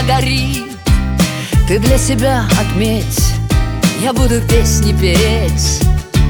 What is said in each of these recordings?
горит. Ты для себя отметь, я буду песни петь.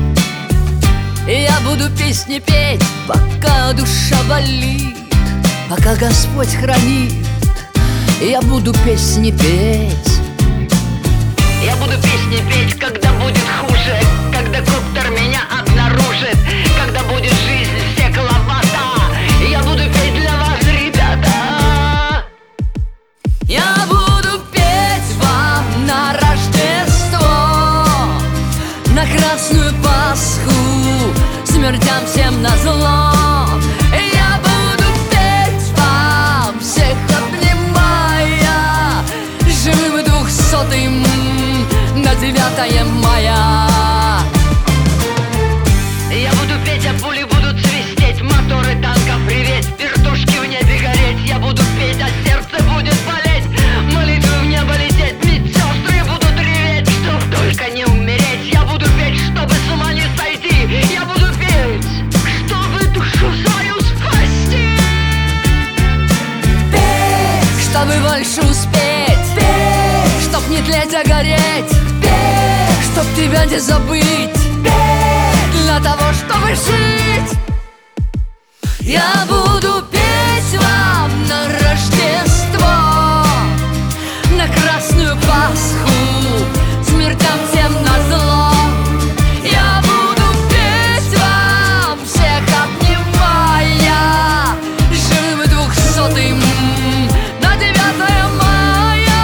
И я буду песни петь, пока душа болит, пока Господь хранит. Я буду песни петь. Я буду песни петь, когда будет хуже, когда коптер меня обнаружит, когда будет жизнь стекловата. Я буду петь для вас, ребята. Я буду петь вам на Рождество, на Красную Пасху, смертям всем назло. Я буду петь вам, всех обнимая, живым и 200-м на 9 мая. Я буду петь, а пули будут свистеть, моторы танков реветь, вертушки в небе гореть. Я буду петь, а сердце будет болеть, молитвы в небо лететь, медсестры будут реветь, чтоб только не умереть. Я буду петь, чтобы с ума не сойти. Я буду петь, чтобы душу свою спасти. Петь, чтобы больше успеть, петь, чтоб не тлеть, а гореть, петь, чтоб тебя не забыть, петь, для того, чтобы жить. Я буду петь вам на Рождество, на Красную Пасху, смертям всем назло. Я буду петь вам, всех обнимая, живым и 200-м на 9 мая.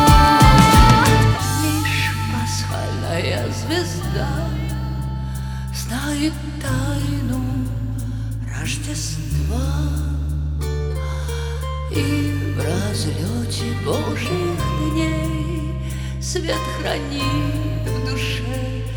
Лишь пасхальная звезда знает тайну Рождества, и в разлете Божьих дней свет хранит в душе